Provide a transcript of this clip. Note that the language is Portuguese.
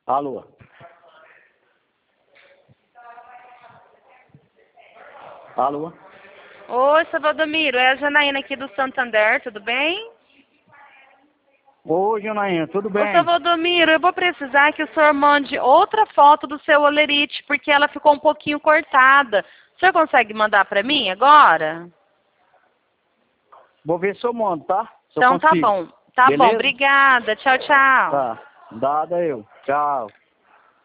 Alô? Alô? Oi, seu Valdomiro, é a Janaína aqui do Santander, tudo bem? Oi, Janaína, tudo Ô, bem? seu Valdomiro, eu vou precisar que o senhor mande outra foto do seu olerite, porque ela ficou um pouquinho cortada. O senhor consegue mandar para mim agora? Vou ver se eu monto, tá? Se eu Então tá consigo. bom. Tá bom, Beleza? obrigada. Tchau, tchau. Tá. Dada eu. Tchau.